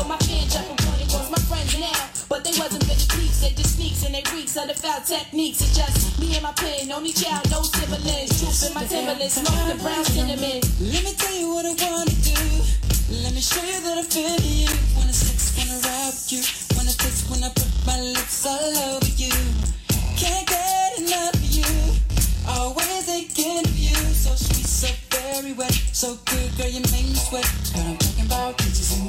So my fans jumping on it was my friends now. But they wasn't really peeps, they just sneaks and they reeks of the foul techniques. It's just me and my pen, only child, no siblings. Truth in my Timberlands, smoke the brown cinnamon. Let me tell you what I wanna do. Let me show you that I feel you. Wanna sex, wanna ride with you. Wanna taste when I put my lips all over you. Can't get enough of you. Always thinking of you. So sweet, so very wet. So good, girl, you make me sweat. But I'm talking about peaches and